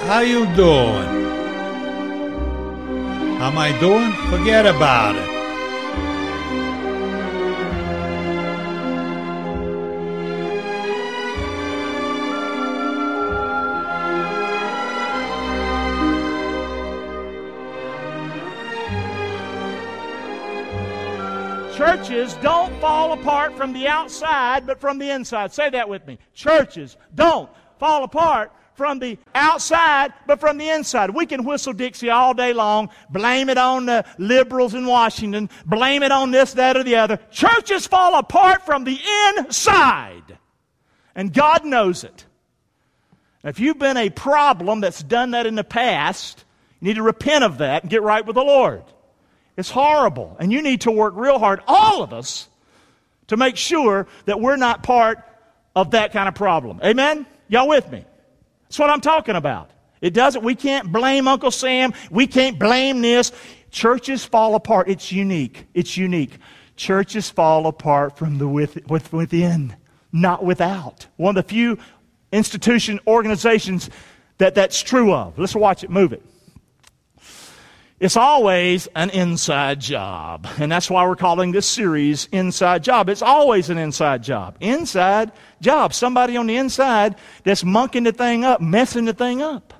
How you doing? How am I doing? Forget about it. Churches don't fall apart from the outside, but from the inside. Say that with me. Churches don't fall apart from the outside, but from the inside. We can whistle Dixie all day long, blame it on the liberals in Washington, blame it on this, that, or the other. Churches fall apart from the inside, and God knows it. Now, if you've been a problem that's done that in the past, you need to repent of that and get right with the Lord. It's horrible, and you need to work real hard, all of us, to make sure that we're not part of that kind of problem. Amen? Y'all with me? That's what I'm talking about. We can't blame Uncle Sam. We can't blame this. Churches fall apart. It's unique. It's unique. Churches fall apart from the within, not without. One of the few organizations that's true of. Let's watch it, move it. It's always an inside job. And that's why we're calling this series Inside Job. It's always an inside job. Inside job. Somebody on the inside that's monkeying the thing up, messing the thing up.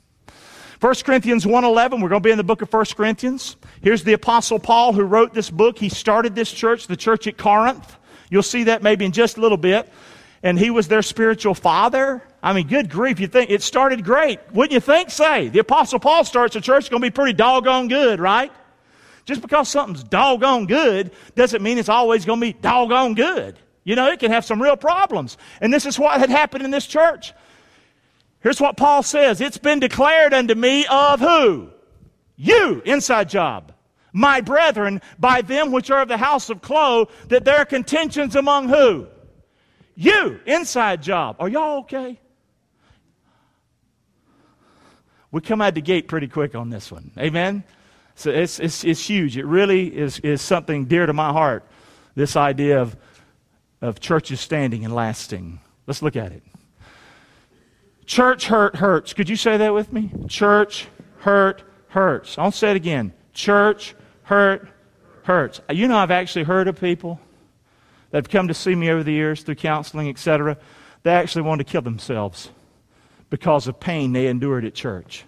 1 Corinthians 1:11, we're going to be in the book of 1 Corinthians. Here's the Apostle Paul who wrote this book. He started this church, the church at Corinth. You'll see that maybe in just a little bit. And he was their spiritual father. I mean, good grief, you think it started great. Wouldn't you think? Say, the Apostle Paul starts a church, it's going to be pretty doggone good, right? Just because something's doggone good doesn't mean it's always going to be doggone good. You know, it can have some real problems. And this is what had happened in this church. Here's what Paul says. It's been declared unto me of who? You, inside job. My brethren, by them which are of the house of Chloe, that there are contentions among who? You, inside job. Are y'all okay? We come out the gate pretty quick on this one. Amen? So it's huge. It really is something dear to my heart, this idea of churches standing and lasting. Let's look at it. Church hurt hurts. Could you say that with me? Church hurt hurts. I'll say it again. Church hurt hurts. You know, I've actually heard of people that have come to see me over the years through counseling, etc. They actually wanted to kill themselves because of pain they endured at church.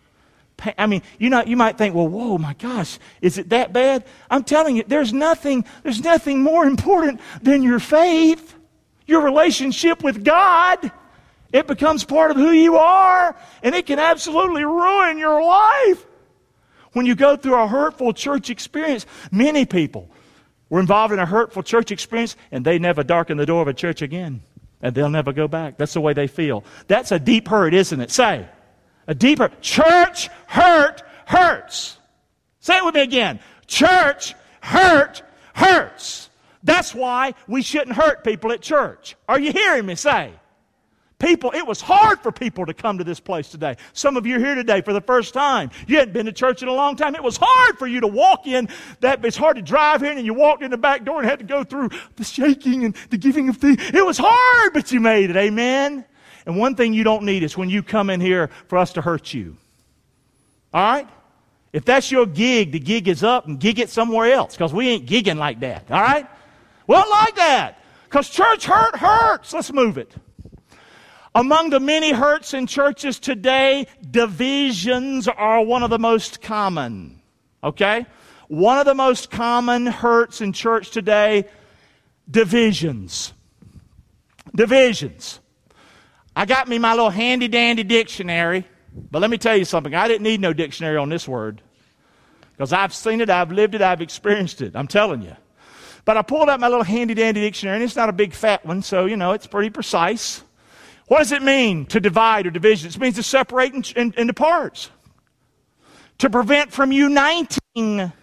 I mean, you might think, well, whoa, my gosh, is it that bad? I'm telling you, there's nothing more important than your faith, your relationship with God. It becomes part of who you are, and it can absolutely ruin your life. When you go through a hurtful church experience, many people were involved in a hurtful church experience, and they never darken the door of a church again. And they'll never go back. That's the way they feel. That's a deep hurt, isn't it? Say, a deep hurt. Church hurt hurts. Say it with me again. Church hurt hurts. That's why we shouldn't hurt people at church. Are you hearing me? Say. People, it was hard for people to come to this place today. Some of you are here today for the first time. You hadn't been to church in a long time. It was hard for you to walk in. It's hard to drive in, and you walked in the back door and had to go through the shaking and the giving of things. It was hard, but you made it. Amen? And one thing you don't need is when you come in here for us to hurt you. All right? If that's your gig, the gig is up, and gig it somewhere else, because we ain't gigging like that. All right? We don't like that, because church hurt hurts. Let's move it. Among the many hurts in churches today, divisions are one of the most common. Okay? One of the most common hurts in church today, divisions. Divisions. I got me my little handy-dandy dictionary, but let me tell you something. I didn't need no dictionary on this word, because I've seen it, I've lived it, I've experienced it. I'm telling you. But I pulled out my little handy-dandy dictionary, and it's not a big fat one, so, it's pretty precise. What does it mean to divide or division? It means to separate into parts. To prevent from uniting.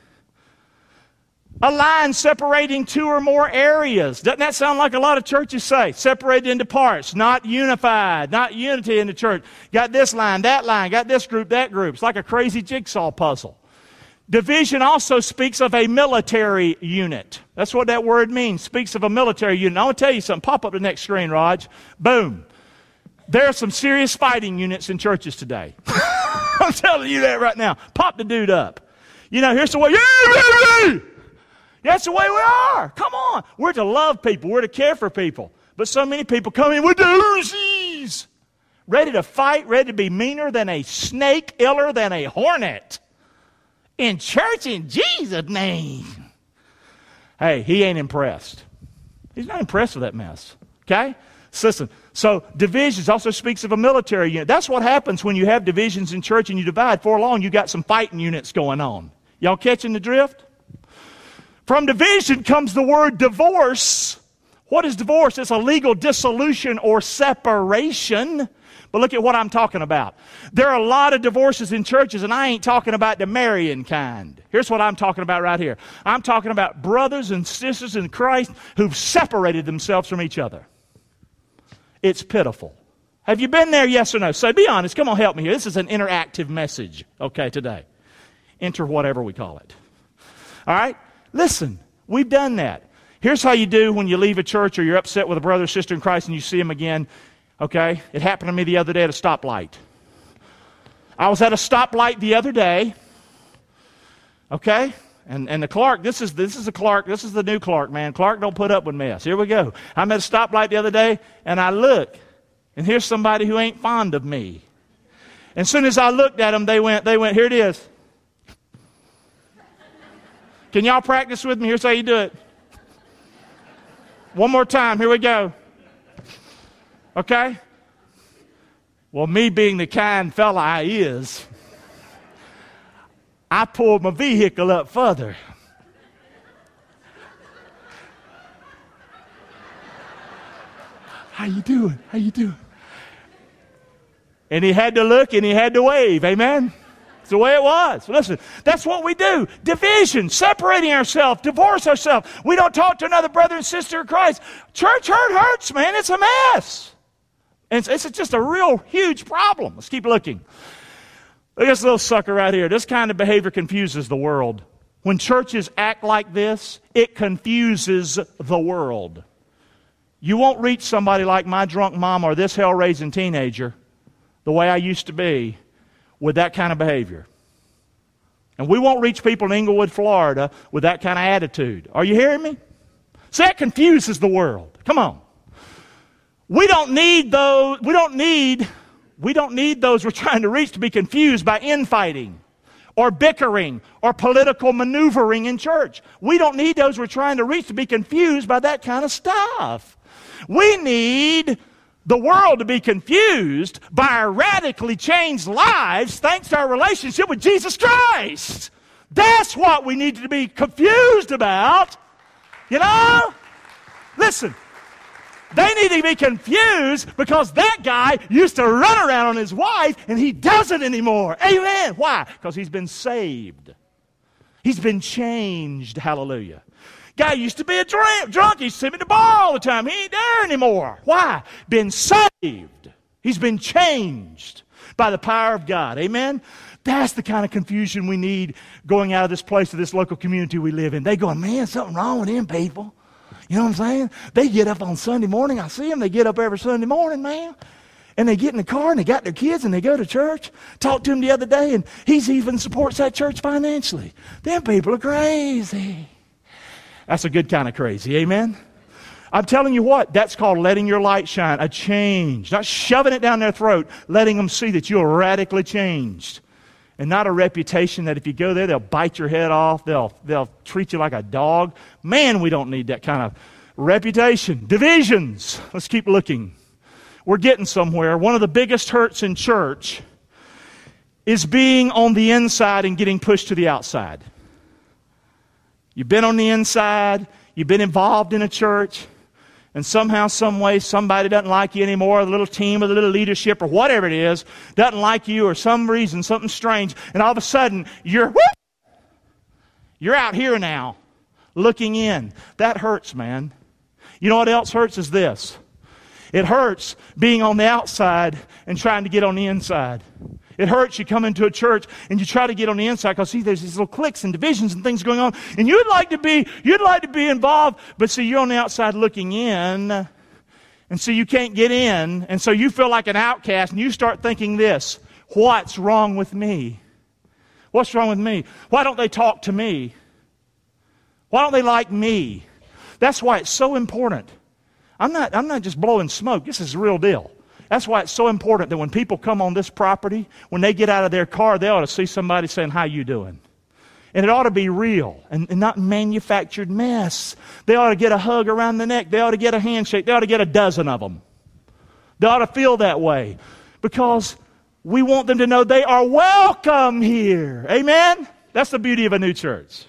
A line separating two or more areas. Doesn't that sound like a lot of churches say? Separated into parts, not unified, not unity in the church. Got this line, got this group, that group. It's like a crazy jigsaw puzzle. Division also speaks of a military unit. That's what that word means. Speaks of a military unit. I want to tell you something. Pop up the next screen, Raj. Boom. There are some serious fighting units in churches today. I'm telling you that right now. Pop the dude up. You know, here's the way. That's the way we are. Come on. We're to love people. We're to care for people. But so many people come in with the Uzis, ready to fight, ready to be meaner than a snake, iller than a hornet. In church in Jesus' name. Hey, he ain't impressed. He's not impressed with that mess. Okay? Listen, so divisions also speaks of a military unit. That's what happens when you have divisions in church and you divide. For long, you got some fighting units going on. Y'all catching the drift? From division comes the word divorce. What is divorce? It's a legal dissolution or separation. But look at what I'm talking about. There are a lot of divorces in churches, and I ain't talking about the marrying kind. Here's what I'm talking about right here. I'm talking about brothers and sisters in Christ who've separated themselves from each other. It's pitiful. Have you been there, yes or no? So be honest. Come on, help me here. This is an interactive message, okay, today. Enter whatever we call it. All right? Listen, we've done that. Here's how you do when you leave a church or you're upset with a brother or sister in Christ and you see him again. Okay? It happened to me the other day at a stoplight. I was at a stoplight the other day. Okay? And the Clark, this is the Clark, this is the new Clark, man. Clark don't put up with mess. Here we go. I'm at a stoplight the other day, and I look, and here's somebody who ain't fond of me. And as soon as I looked at them, they went, here it is. Can y'all practice with me? Here's how you do it. One more time. Here we go. Okay? Well, me being the kind fella I is, I pulled my vehicle up further. How you doing? How you doing? And he had to look and he had to wave. Amen? It's the way it was. Listen, that's what we do. Division, separating ourselves, divorce ourselves. We don't talk to another brother and sister in Christ. Church hurt hurts, man. It's a mess. And it's just a real huge problem. Let's keep looking. Look at this little sucker right here. This kind of behavior confuses the world. When churches act like this, it confuses the world. You won't reach somebody like my drunk mom or this hell-raising teenager the way I used to be with that kind of behavior. And we won't reach people in Englewood, Florida with that kind of attitude. Are you hearing me? So that confuses the world. Come on. We don't need those we're trying to reach to be confused by infighting or bickering or political maneuvering in church. We don't need those we're trying to reach to be confused by that kind of stuff. We need the world to be confused by our radically changed lives thanks to our relationship with Jesus Christ. That's what we need to be confused about. You know? Listen. They need to be confused because that guy used to run around on his wife and he doesn't anymore. Amen. Why? Because he's been saved. He's been changed. Hallelujah. Guy used to be a drunk. He used to sit at the bar all the time. He ain't there anymore. Why? Been saved. He's been changed by the power of God. Amen. That's the kind of confusion we need going out of this place to this local community we live in. They going, man, something wrong with them people. You know what I'm saying? They get up on Sunday morning. I see them. They get up every Sunday morning, man. And they get in the car and they got their kids and they go to church. Talked to him the other day and he's even supports that church financially. Them people are crazy. That's a good kind of crazy. Amen? I'm telling you what, that's called letting your light shine. A change. Not shoving it down their throat. Letting them see that you're radically changed. And not a reputation that if you go there, they'll bite your head off. They'll treat you like a dog. Man, we don't need that kind of reputation. Divisions. Let's keep looking. We're getting somewhere. One of the biggest hurts in church is being on the inside and getting pushed to the outside. You've been on the inside. You've been involved in a church. And somehow, some way, somebody doesn't like you anymore, a little team or the little leadership or whatever it is, doesn't like you or some reason, something strange, and all of a sudden, you're out here now, looking in. That hurts, man. You know what else hurts is this. It hurts being on the outside and trying to get on the inside. It hurts you come into a church and you try to get on the inside because see there's these little cliques and divisions and things going on and you'd like to be involved, but see you're on the outside looking in And so you can't get in, and so you feel like an outcast, and you start thinking this, what's wrong with me? What's wrong with me? Why don't they talk to me? Why don't they like me? That's why it's so important. I'm not just blowing smoke. This is the real deal. That's why it's so important that when people come on this property, when they get out of their car, they ought to see somebody saying, how you doing? And it ought to be real and not manufactured mess. They ought to get a hug around the neck. They ought to get a handshake. They ought to get a dozen of them. They ought to feel that way because we want them to know they are welcome here. Amen? That's the beauty of a new church.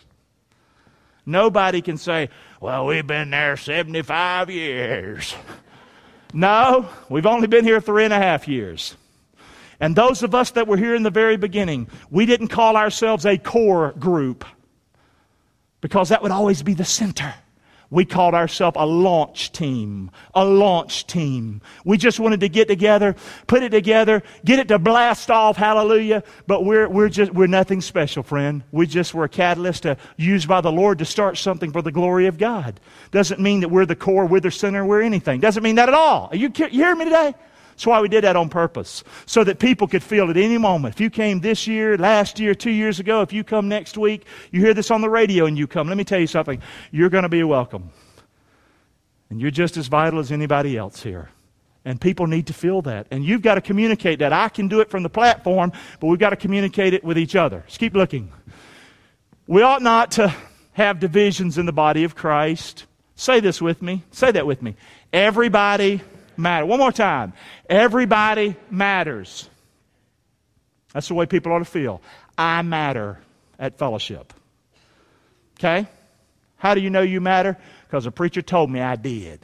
Nobody can say, well, we've been there 75 years. No, we've only been here 3.5 years. And those of us that were here in the very beginning, we didn't call ourselves a core group because that would always be the center. We called ourselves a launch team. A launch team. We just wanted to get together, put it together, get it to blast off, hallelujah. But we're nothing special, friend. We just were a catalyst used by the Lord to start something for the glory of God. Doesn't mean that we're the core, we're the center, we're anything. Doesn't mean that at all. You hear me today? That's why we did that on purpose, so that people could feel at any moment. If you came this year, last year, 2 years ago, if you come next week, you hear this on the radio and you come, let me tell you something, you're going to be welcome. And you're just as vital as anybody else here. And people need to feel that. And you've got to communicate that. I can do it from the platform, but we've got to communicate it with each other. Just keep looking. We ought not to have divisions in the body of Christ. Say this with me. Say that with me. Everybody matters. One more time. Everybody matters. That's the way people ought to feel. I matter at fellowship. Okay? How do you know you matter? Because a preacher told me I did.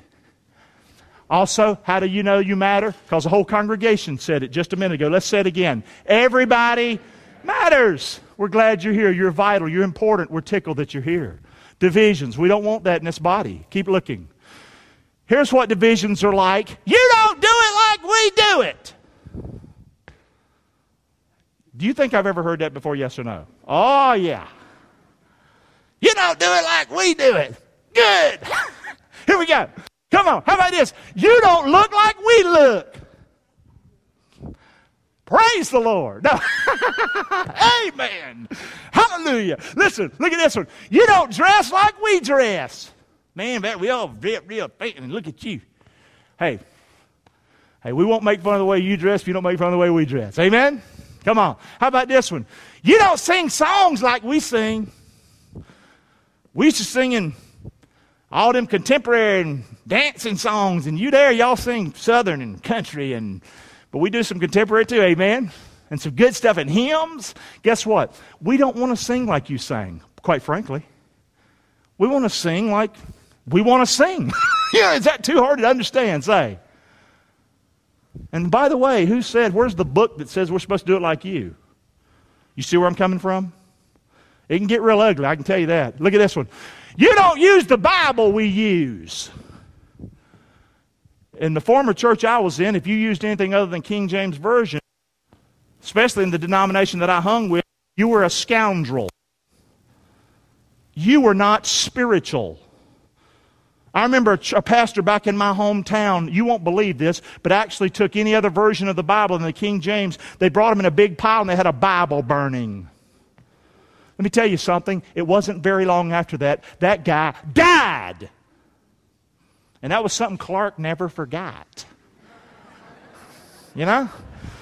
Also, how do you know you matter? Because the whole congregation said it just a minute ago. Let's say it again. Everybody matters. We're glad you're here. You're vital. You're important. We're tickled that you're here. Divisions. We don't want that in this body. Keep looking. Here's what divisions are like. You don't do it like we do it. Do you think I've ever heard that before, yes or no? Oh, yeah. You don't do it like we do it. Good. Here we go. Come on. How about this? You don't look like we look. Praise the Lord. No. Amen. Hallelujah. Listen, look at this one. You don't dress like we dress. Man, we all drip real thick, and look at you. Hey, we won't make fun of the way you dress if you don't make fun of the way we dress. Amen? Come on. How about this one? You don't sing songs like we sing. We used to sing in all them contemporary and dancing songs, and y'all sing Southern and country, but we do some contemporary too, amen? And some good stuff and hymns. Guess what? We don't want to sing like you sang, quite frankly. We want to sing like we want to sing. Is that too hard to understand? Say. And by the way, where's the book that says we're supposed to do it like you? You see where I'm coming from? It can get real ugly, I can tell you that. Look at this one. You don't use the Bible we use. In the former church I was in, if you used anything other than King James Version, especially in the denomination that I hung with, you were a scoundrel. You were not spiritual. I remember a pastor back in my hometown, you won't believe this, but actually took any other version of the Bible than the King James. They brought them in a big pile and they had a Bible burning. Let me tell you something. It wasn't very long after that guy died. And that was something Clark never forgot. You know?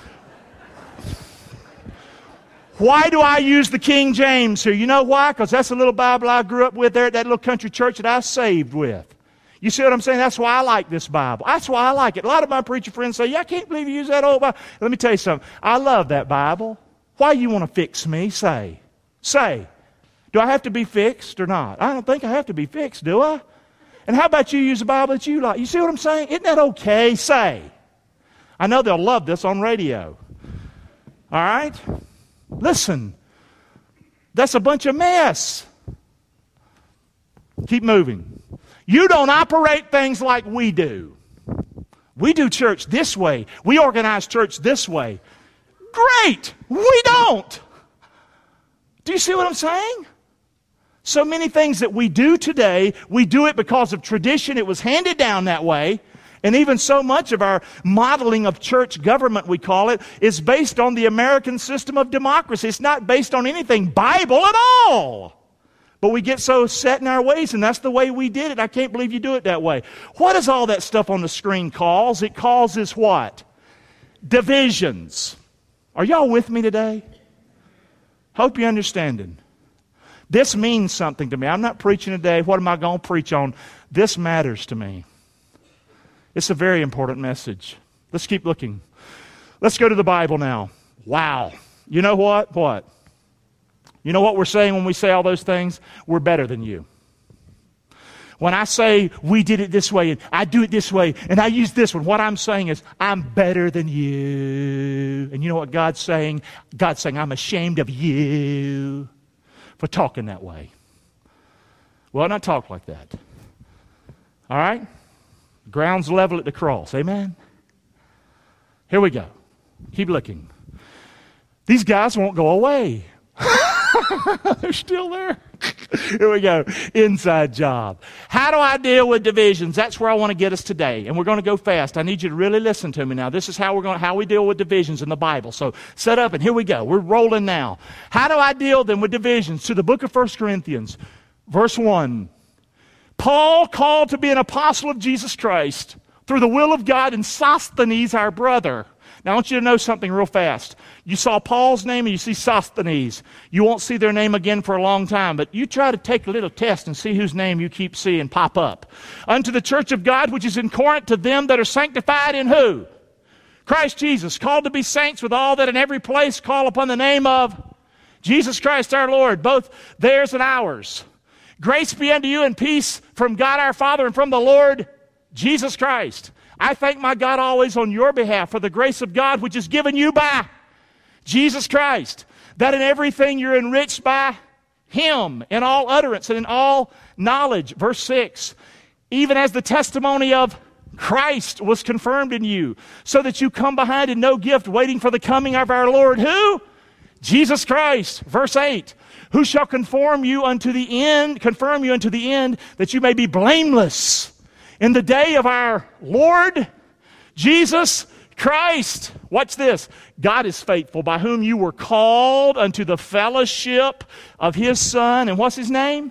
Why do I use the King James here? You know why? Because that's the little Bible I grew up with there at that little country church that I saved with. You see what I'm saying? That's why I like this Bible. That's why I like it. A lot of my preacher friends say, yeah, I can't believe you use that old Bible. Let me tell you something. I love that Bible. Why you want to fix me? Say. Do I have to be fixed or not? I don't think I have to be fixed, do I? And how about you use a Bible that you like? You see what I'm saying? Isn't that okay? Say. I know they'll love this on radio. All right? Listen. That's a bunch of mess. Keep moving. You don't operate things like we do. We do church this way. We organize church this way. Great! We don't. Do you see what I'm saying? So many things that we do today, we do it because of tradition. It was handed down that way. And even so much of our modeling of church government, we call it, is based on the American system of democracy. It's not based on anything Bible at all. But we get so set in our ways, and that's the way we did it. I can't believe you do it that way. What does all that stuff on the screen cause? It causes what? Divisions. Are y'all with me today? Hope you're understanding. This means something to me. I'm not preaching today. What am I going to preach on? This matters to me. It's a very important message. Let's keep looking. Let's go to the Bible now. Wow. You know what? What? You know what we're saying when we say all those things? We're better than you. When I say we did it this way and I do it this way and I use this one, what I'm saying is I'm better than you. And you know what God's saying? God's saying I'm ashamed of you for talking that way. Well, not talk like that. All right? Ground's level at the cross. Amen? Here we go. Keep looking. These guys won't go away. They're still there. Here we go. Inside job. How do I deal with divisions? That's where I want to get us today. And we're going to go fast. I need you to really listen to me now. This is how we deal with divisions in the Bible. So set up and here we go. We're rolling now. How do I deal then with divisions? To the book of 1 Corinthians, verse 1. Paul, called to be an apostle of Jesus Christ through the will of God, and Sosthenes, our brother. Now, I want you to know something real fast. You saw Paul's name and you see Sosthenes. You won't see their name again for a long time, but you try to take a little test and see whose name you keep seeing pop up. Unto the church of God which is in Corinth, to them that are sanctified in who? Christ Jesus, called to be saints with all that in every place call upon the name of Jesus Christ our Lord, both theirs and ours. Grace be unto you and peace from God our Father and from the Lord Jesus Christ. I thank my God always on your behalf for the grace of God which is given you by Jesus Christ, that in everything you're enriched by Him, in all utterance and in all knowledge. Verse 6, even as the testimony of Christ was confirmed in you, so that you come behind in no gift, waiting for the coming of our Lord, who? Jesus Christ. Verse 8, who shall confirm you unto the end, that you may be blameless in the day of our Lord Jesus Christ. Watch this. God is faithful, by whom you were called unto the fellowship of His Son. And what's His name?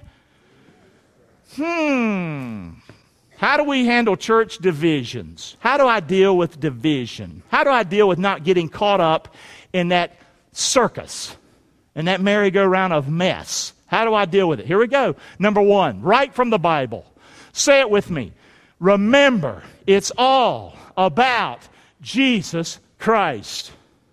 How do we handle church divisions? How do I deal with division? How do I deal with not getting caught up in that circus, in that merry-go-round of mess? How do I deal with it? Here we go. Number one, right from the Bible. Say it with me. Remember, it's all about Jesus Christ.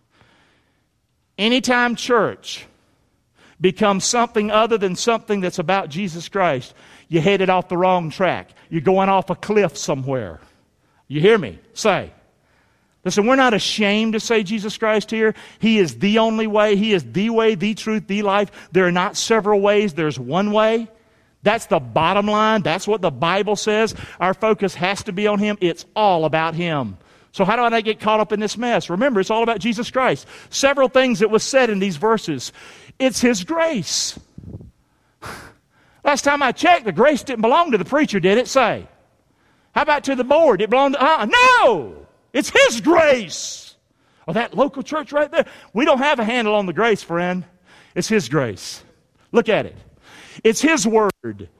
Anytime church becomes something other than something that's about Jesus Christ, you're headed off the wrong track. You're going off a cliff somewhere. You hear me? Say. Listen, we're not ashamed to say Jesus Christ here. He is the only way. He is the way, the truth, the life. There are not several ways. There's one way. That's the bottom line. That's what the Bible says. Our focus has to be on Him. It's all about Him. So how do I not get caught up in this mess? Remember, it's all about Jesus Christ. Several things that was said in these verses. It's His grace. Last time I checked, the grace didn't belong to the preacher, did it? Say. How about to the board? It belonged to... No! It's His grace. Oh, that local church right there. We don't have a handle on the grace, friend. It's His grace. Look at it. It's His word.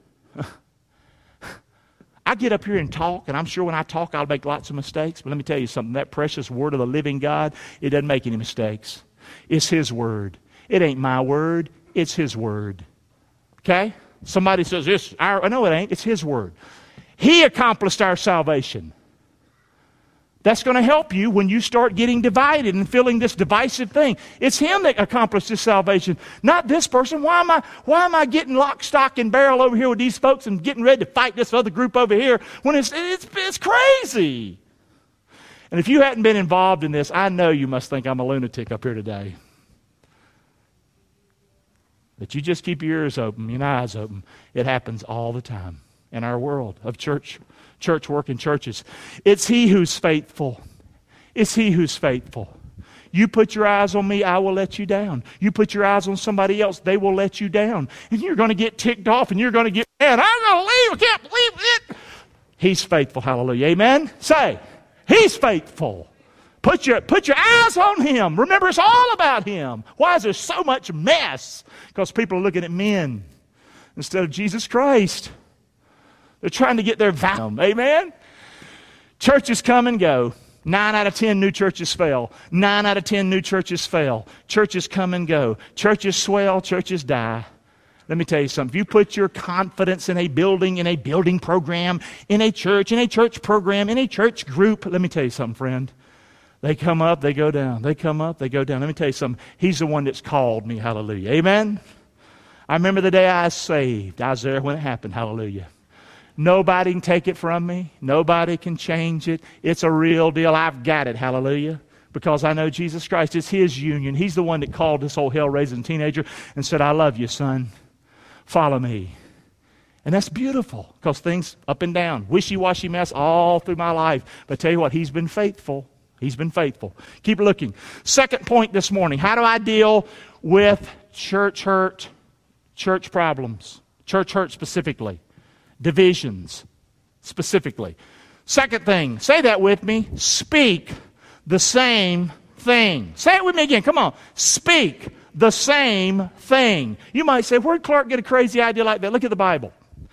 I get up here and talk, and I'm sure when I talk I'll make lots of mistakes, but let me tell you something. That precious word of the living God, it doesn't make any mistakes. It's His word. It ain't my word. It's His word. Okay? Somebody says, no, it ain't. It's His word. He accomplished our salvation. That's going to help you when you start getting divided and feeling this divisive thing. It's Him that accomplished this salvation, not this person. Why am I getting lock, stock, and barrel over here with these folks and getting ready to fight this other group over here when it's crazy? And if you hadn't been involved in this, I know you must think I'm a lunatic up here today. But you just keep your ears open, your eyes open. It happens all the time in our world of church work and churches. It's He who's faithful. It's He who's faithful. You put your eyes on me, I will let you down. You put your eyes on somebody else, they will let you down. And you're going to get ticked off and you're going to get mad. I'm going to leave. I can't believe it. He's faithful. Hallelujah. Amen? Say, He's faithful. Put your eyes on Him. Remember, it's all about Him. Why is there so much mess? Because people are looking at men instead of Jesus Christ. They're trying to get their value. Amen? Churches come and go. 9 out of 10 new churches fail. 9 out of 10 new churches fail. Churches come and go. Churches swell, churches die. Let me tell you something. If you put your confidence in a building program, in a church program, in a church group, let me tell you something, friend. They come up, they go down. They come up, they go down. Let me tell you something. He's the one that's called me. Hallelujah. Amen? I remember the day I was saved. I was there when it happened. Hallelujah. Nobody can take it from me. Nobody can change it. It's a real deal. I've got it. Hallelujah. Because I know Jesus Christ. It's His union. He's the one that called this old hell-raising teenager and said, I love you, son. Follow me. And that's beautiful because things up and down, wishy-washy mess all through my life. But I tell you what, He's been faithful. He's been faithful. Keep looking. Second point this morning. How do I deal with church hurt, church problems? Church hurt specifically. Divisions specifically. Second thing, say that with me. Speak the same thing. Say it with me again. Come on. Speak the same thing. You might say, where'd Clark get a crazy idea like that? Look at the Bible.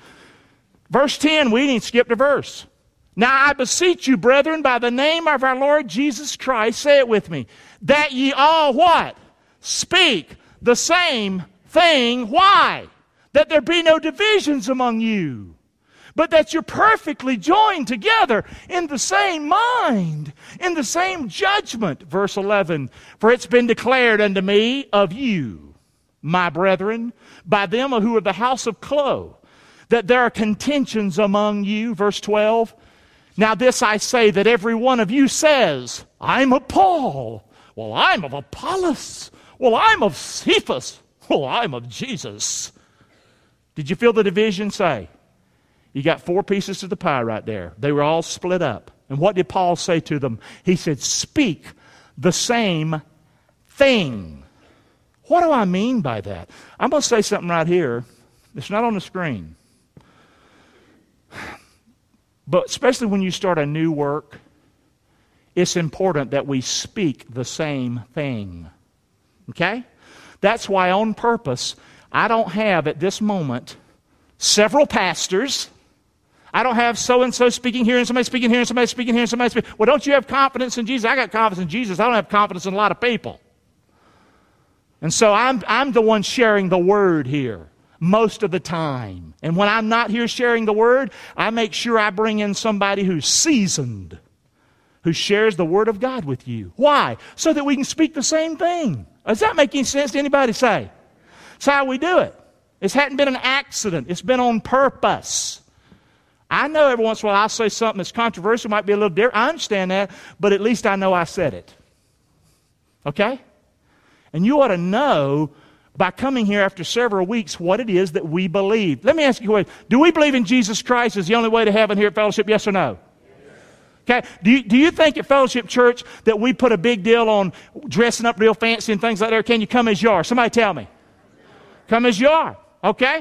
Verse 10, we ain't skipped a verse. Now I beseech you, brethren, by the name of our Lord Jesus Christ, say it with me, that ye all what? Speak the same thing. Why? That there be no divisions among you, but that you're perfectly joined together in the same mind, in the same judgment. Verse 11, for it's been declared unto me of you, my brethren, by them who are the house of Chloe, that there are contentions among you. Verse 12, now this I say, that every one of you says, I'm of Paul. Well, I'm of Apollos. Well, I'm of Cephas. Well, I'm of Jesus. Did you feel the division? Say, you got 4 pieces of the pie right there. They were all split up. And what did Paul say to them? He said, speak the same thing. What do I mean by that? I'm going to say something right here. It's not on the screen. But especially when you start a new work, it's important that we speak the same thing. Okay? That's why on purpose, I don't have at this moment several pastors. I don't have so-and-so speaking here and somebody speaking here and somebody speaking here and somebody speaking. Well, don't you have confidence in Jesus? I got confidence in Jesus. I don't have confidence in a lot of people. And so I'm the one sharing the word here most of the time. And when I'm not here sharing the word, I make sure I bring in somebody who's seasoned, who shares the word of God with you. Why? So that we can speak the same thing. Does that make any sense to anybody? Say. That's how we do it. It hadn't been an accident. It's been on purpose. I know every once in a while I'll say something that's controversial, might be a little different. I understand that, but at least I know I said it. Okay? And you ought to know by coming here after several weeks what it is that we believe. Let me ask you a question. Do we believe in Jesus Christ as the only way to heaven here at Fellowship? Yes or no? Yes. Okay. Do you think at Fellowship Church that we put a big deal on dressing up real fancy and things like that? Can you come as you are? Somebody tell me. Come as you are. Okay?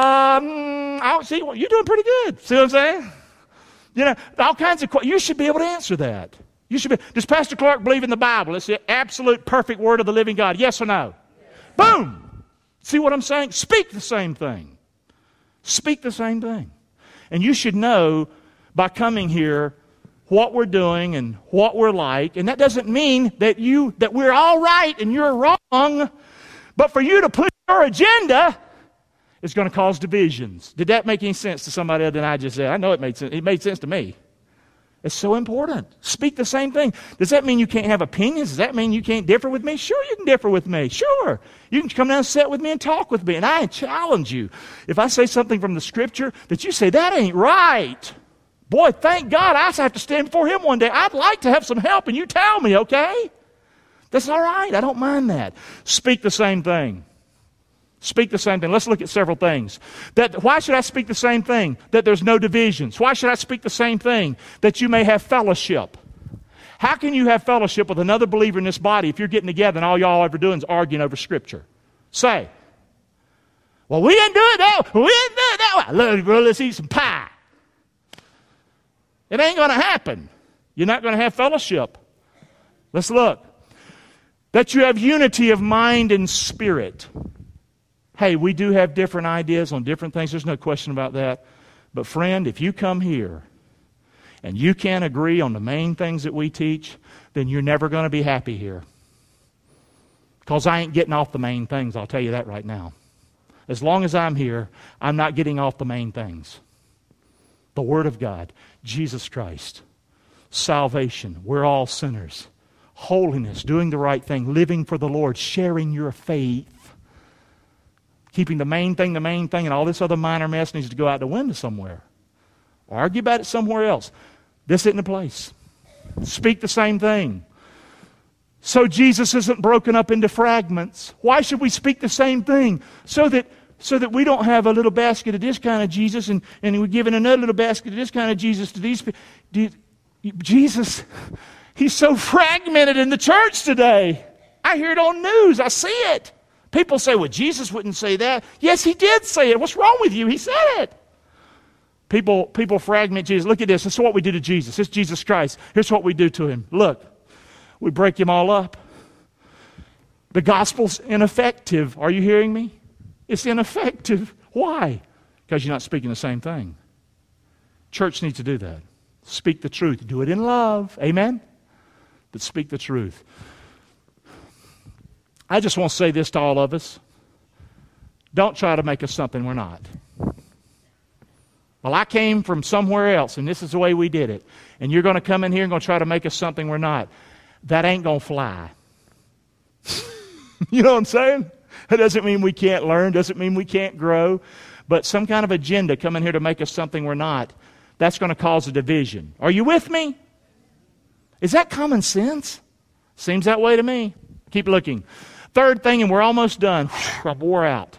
I don't see. Well, you're doing pretty good. See what I'm saying? You know, all kinds of questions. You should be able to answer that. You should be. Does Pastor Clark believe in the Bible? It's the absolute perfect word of the living God. Yes or no? Yes. Boom! See what I'm saying? Speak the same thing. Speak the same thing. And you should know by coming here what we're doing and what we're like. And that doesn't mean that we're all right and you're wrong. But for you to push your agenda is going to cause divisions. Did that make any sense to somebody other than I just said? I know it made sense. It made sense to me. It's so important. Speak the same thing. Does that mean you can't have opinions? Does that mean you can't differ with me? Sure, you can differ with me. Sure. You can come down and sit with me and talk with me. And I challenge you. If I say something from the Scripture that you say, that ain't right. Boy, thank God I have to stand before Him one day. I'd like to have some help, and you tell me, okay? That's all right. I don't mind that. Speak the same thing. Speak the same thing. Let's look at several things. Why should I speak the same thing? That there's no divisions. Why should I speak the same thing? That you may have fellowship. How can you have fellowship with another believer in this body if you're getting together and all y'all ever doing is arguing over Scripture? Say, well, we didn't do it that way. We didn't do it that way. I love you, bro. Let's eat some pie. It ain't going to happen. You're not going to have fellowship. Let's look. That you have unity of mind and spirit. Hey, we do have different ideas on different things. There's no question about that. But friend, if you come here and you can't agree on the main things that we teach, then you're never going to be happy here. Because I ain't getting off the main things, I'll tell you that right now. As long as I'm here, I'm not getting off the main things. The Word of God, Jesus Christ, salvation, we're all sinners, holiness, doing the right thing, living for the Lord, sharing your faith, keeping the main thing, and all this other minor mess needs to go out the window somewhere. Argue about it somewhere else. This isn't the place. Speak the same thing. So Jesus isn't broken up into fragments. Why should we speak the same thing? So that we don't have a little basket of this kind of Jesus and we're giving another little basket of this kind of Jesus to these people. Jesus, He's so fragmented in the church today. I hear it on news. I see it. People say, well, Jesus wouldn't say that. Yes, He did say it. What's wrong with you? He said it. People fragment Jesus. Look at this. This is what we do to Jesus. It's Jesus Christ. Here's what we do to Him. Look. We break Him all up. The gospel's ineffective. Are you hearing me? It's ineffective. Why? Because you're not speaking the same thing. Church needs to do that. Speak the truth. Do it in love. Amen? But speak the truth. I just want to say this to all of us. Don't try to make us something we're not. Well, I came from somewhere else, and this is the way we did it. And you're going to come in here and going to try to make us something we're not. That ain't going to fly. You know what I'm saying? That doesn't mean we can't learn, doesn't mean we can't grow. But some kind of agenda coming here to make us something we're not, that's going to cause a division. Are you with me? Is that common sense? Seems that way to me. Keep looking. Third thing, and we're almost done. I wore out.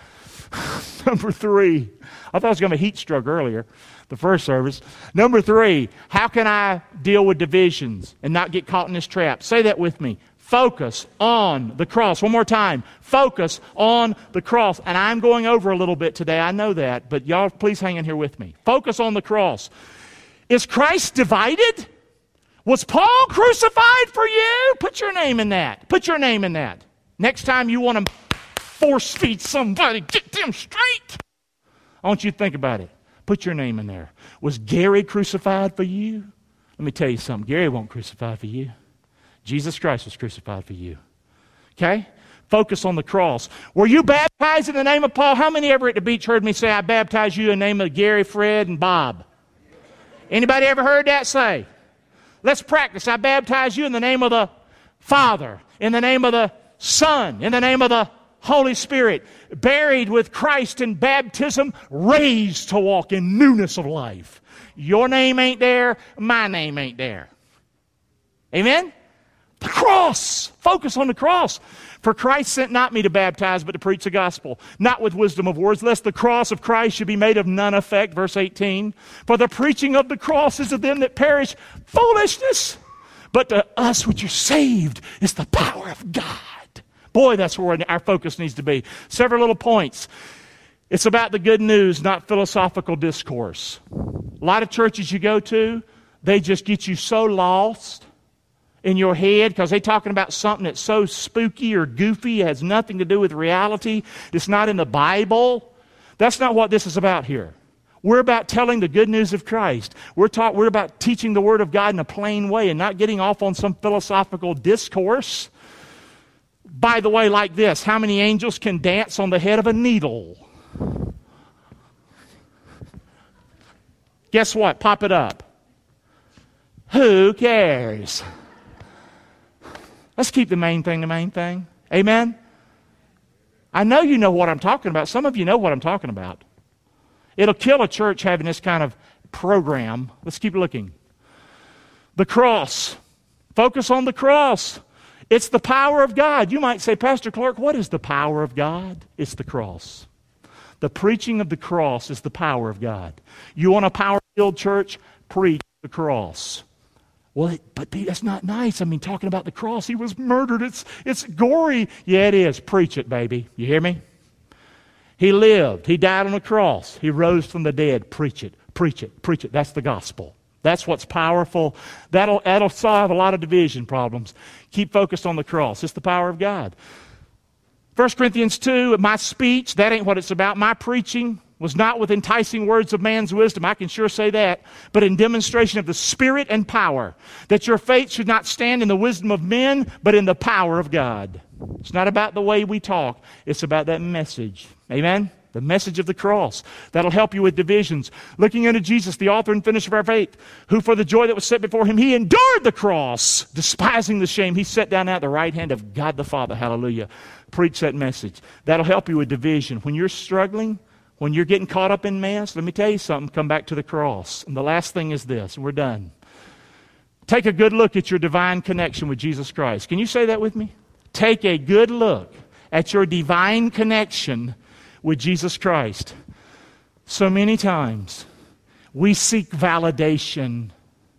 Number 3. I thought it was going to be heat stroke earlier, the first service. Number 3, how can I deal with divisions and not get caught in this trap? Say that with me. Focus on the cross. One more time. Focus on the cross. And I'm going over a little bit today. I know that. But y'all, please hang in here with me. Focus on the cross. Is Christ divided? Was Paul crucified for you? Put your name in that. Put your name in that. Next time you want to force feed somebody, get them straight. I want you to think about it. Put your name in there. Was Gary crucified for you? Let me tell you something. Gary won't crucify for you. Jesus Christ was crucified for you. Okay? Focus on the cross. Were you baptized in the name of Paul? How many ever at the beach heard me say, I baptize you in the name of Gary, Fred, and Bob? Anybody ever heard that say? Let's practice. I baptize you in the name of the Father, in the name of the Son, in the name of the Holy Spirit, buried with Christ in baptism, raised to walk in newness of life. Your name ain't there, my name ain't there. Amen? The cross. Focus on the cross. For Christ sent not me to baptize, but to preach the gospel, not with wisdom of words, lest the cross of Christ should be made of none effect. Verse 18. For the preaching of the cross is to them that perish foolishness, but to us which are saved is the power of God. Boy, that's where our focus needs to be. Several little points. It's about the good news, not philosophical discourse. A lot of churches you go to, they just get you so lost in your head because they're talking about something that's so spooky or goofy, it has nothing to do with reality. It's not in the Bible. That's not what this is about here. We're about telling the good news of Christ. We're about teaching the Word of God in a plain way and not getting off on some philosophical discourse. By the way, like this, how many angels can dance on the head of a needle? Guess what? Pop it up. Who cares? Let's keep the main thing the main thing. Amen? I know you know what I'm talking about. Some of you know what I'm talking about. It'll kill a church having this kind of program. Let's keep looking. The cross. Focus on the cross. It's the power of God. You might say, Pastor Clark, what is the power of God? It's the cross. The preaching of the cross is the power of God. You want a power-filled church? Preach the cross. Well, but that's not nice. I mean, talking about the cross, he was murdered. It's gory. Yeah, it is. Preach it, baby. You hear me? He lived. He died on the cross. He rose from the dead. Preach it. Preach it. Preach it. That's the gospel. That's what's powerful. That'll solve a lot of division problems. Keep focused on the cross. It's the power of God. 1 Corinthians 2, my speech, that ain't what it's about. My preaching was not with enticing words of man's wisdom. I can sure say that. But in demonstration of the Spirit and power, that your faith should not stand in the wisdom of men, but in the power of God. It's not about the way we talk. It's about that message. Amen? The message of the cross. That'll help you with divisions. Looking unto Jesus, the author and finisher of our faith, who for the joy that was set before him, he endured the cross, despising the shame. He sat down at the right hand of God the Father. Hallelujah. Preach that message. That'll help you with division. When you're struggling, when you're getting caught up in mess, let me tell you something, come back to the cross. And the last thing is this, and we're done. Take a good look at your divine connection with Jesus Christ. Can you say that with me? Take a good look at your divine connection with Jesus Christ. So many times we seek validation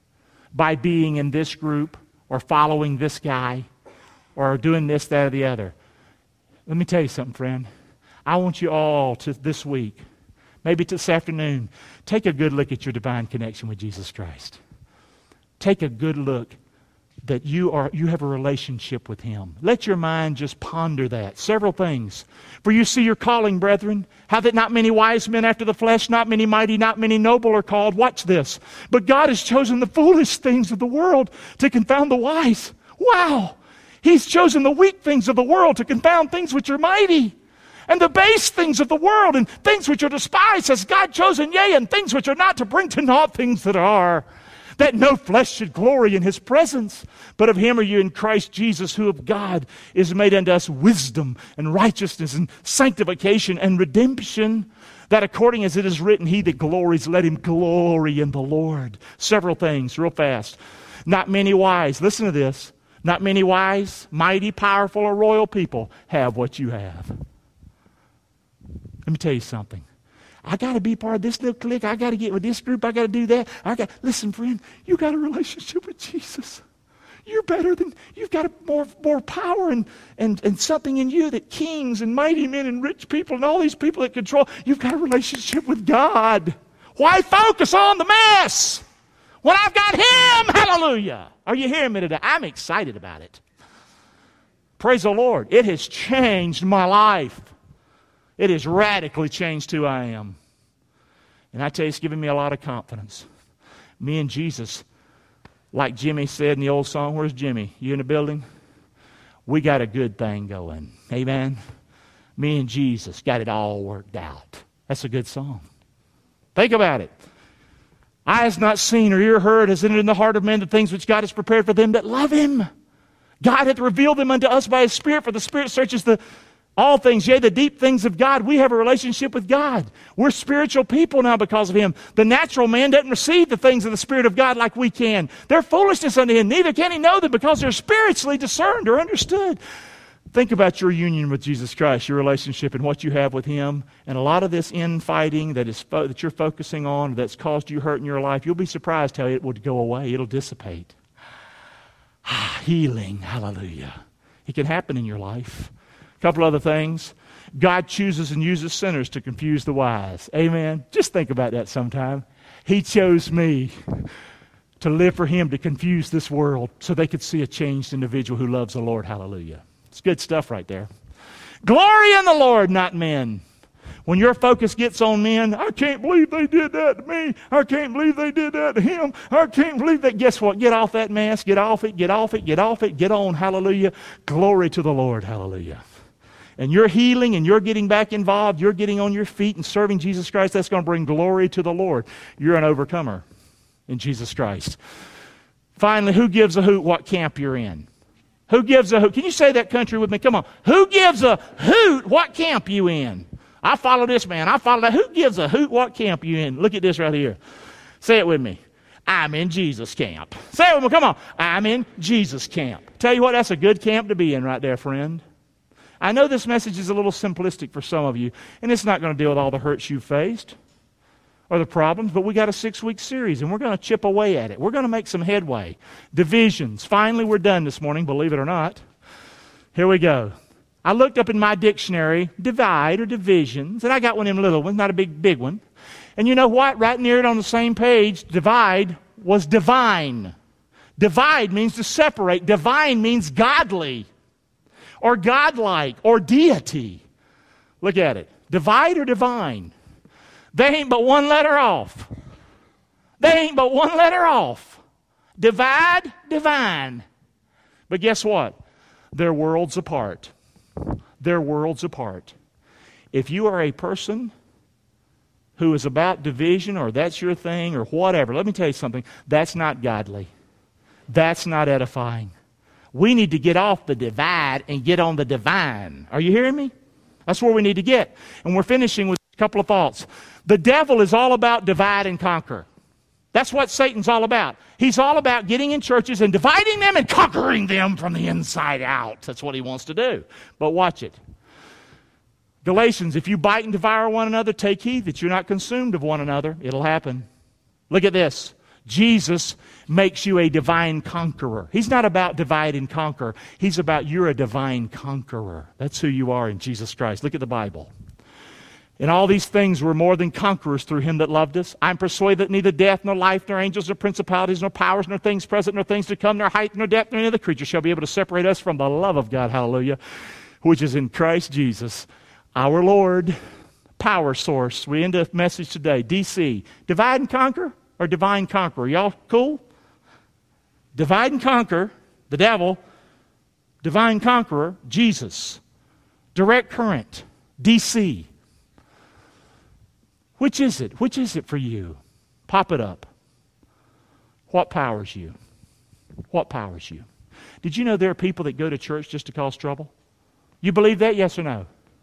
by being in this group or following this guy or doing this, that, or the other. Let me tell you something, friend. I want you all to this week, maybe this afternoon, take a good look at your divine connection with Jesus Christ. Take a good look that you have a relationship with Him. Let your mind just ponder that. Several things. For you see your calling, brethren, how that not many wise men after the flesh, not many mighty, not many noble are called. Watch this. But God has chosen the foolish things of the world to confound the wise. Wow! He's chosen the weak things of the world to confound things which are mighty. And the base things of the world and things which are despised has God chosen, yea, and things which are not, to bring to naught things that are, that no flesh should glory in His presence. But of Him are you in Christ Jesus, who of God is made unto us wisdom and righteousness and sanctification and redemption, that according as it is written, he that glories, let him glory in the Lord. Several things, real fast. Not many wise, listen to this, not many wise, mighty, powerful, or royal people have what you have. Let me tell you something. I got to be part of this little clique. I got to get with this group. I got to do that. Listen, friend, you got a relationship with Jesus. You're better than, you've got more power and something in you that kings and mighty men and rich people and all these people that control, you've got a relationship with God. Why focus on the mess when I've got Him? Hallelujah. Are you hearing me today? I'm excited about it. Praise the Lord. It has changed my life. It has radically changed who I am. And I tell you, it's given me a lot of confidence. Me and Jesus, like Jimmy said in the old song, where's Jimmy? You in the building? We got a good thing going. Amen? Me and Jesus got it all worked out. That's a good song. Think about it. Eye has not seen or ear heard, has entered in the heart of men the things which God has prepared for them that love Him. God hath revealed them unto us by His Spirit, for the Spirit searches all things, yea, the deep things of God. We have a relationship with God. We're spiritual people now because of Him. The natural man doesn't receive the things of the Spirit of God like we can. They're foolishness unto him. Neither can he know them because they're spiritually discerned or understood. Think about your union with Jesus Christ, your relationship and what you have with Him. And a lot of this infighting that you're focusing on that's caused you hurt in your life, you'll be surprised how it will go away. It'll dissipate. Healing. Hallelujah. It can happen in your life. A couple other things. God chooses and uses sinners to confuse the wise. Amen. Just think about that sometime. He chose me to live for Him, to confuse this world so they could see a changed individual who loves the Lord. Hallelujah. It's good stuff right there. Glory in the Lord, not men. When your focus gets on men, I can't believe they did that to me. I can't believe they did that to him. I can't believe that. Guess what? Get off that mess. Get off it. Get off it. Get off it. Get on. Hallelujah. Glory to the Lord. Hallelujah. And you're healing and you're getting back involved, you're getting on your feet and serving Jesus Christ, that's going to bring glory to the Lord. You're an overcomer in Jesus Christ. Finally, who gives a hoot what camp you're in? Who gives a hoot? Can you say that country with me? Come on. Who gives a hoot what camp you in? I follow this man. I follow that. Who gives a hoot what camp you in? Look at this right here. Say it with me. I'm in Jesus camp. Say it with me. Come on. I'm in Jesus camp. Tell you what, that's a good camp to be in right there, friend. I know this message is a little simplistic for some of you, and it's not going to deal with all the hurts you've faced or the problems, but we got a 6-week series, and we're going to chip away at it. We're going to make some headway. Divisions. Finally, we're done this morning, believe it or not. Here we go. I looked up in my dictionary, divide or divisions, and I got one of them little ones, not a big one. And you know what? Right near it on the same page, divide was divine. Divide means to separate. Divine means godly or godlike or deity. Look at it. Divide or divine. They ain't but one letter off. They ain't but one letter off. Divide, divine. But guess what? They're worlds apart. They're worlds apart. If you are a person who is about division or that's your thing or whatever, let me tell you something. That's not godly. That's not edifying. We need to get off the divide and get on the divine. Are you hearing me? That's where we need to get. And we're finishing with a couple of thoughts. The devil is all about divide and conquer. That's what Satan's all about. He's all about getting in churches and dividing them and conquering them from the inside out. That's what he wants to do. But watch it. Galatians, if you bite and devour one another, take heed that you're not consumed of one another. It'll happen. Look at this. Jesus makes you a divine conqueror. He's not about divide and conquer. He's about you're a divine conqueror. That's who you are in Jesus Christ. Look at the Bible. In all these things we're more than conquerors through him that loved us. I'm persuaded that neither death, nor life, nor angels, nor principalities, nor powers, nor things present, nor things to come, nor height, nor depth, nor any other creature shall be able to separate us from the love of God, hallelujah, which is in Christ Jesus, our Lord. Power source. We end the message today. DC. Divide and conquer or divine conqueror? Y'all cool? Divide and conquer, the devil. Divine conqueror, Jesus. Direct current, DC. Which is it? Which is it for you? Pop it up. What powers you? What powers you? Did you know there are people that go to church just to cause trouble? You believe that, yes or no?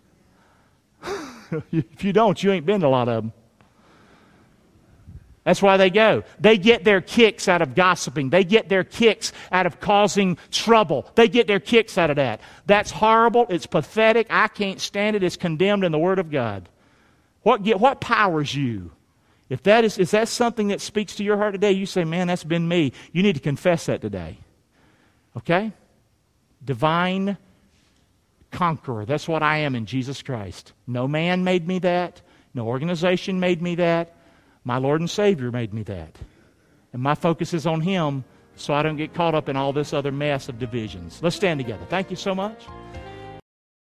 If you don't, you ain't been to a lot of them. That's why they go. They get their kicks out of gossiping. They get their kicks out of causing trouble. They get their kicks out of that. That's horrible. It's pathetic. I can't stand it. It's condemned in the Word of God. What powers you? If that is that something that speaks to your heart today, you say, man, that's been me. You need to confess that today. Okay? Divine conqueror. That's what I am in Jesus Christ. No man made me that. No organization made me that. My Lord and Savior made me that. And my focus is on Him so I don't get caught up in all this other mess of divisions. Let's stand together. Thank you so much.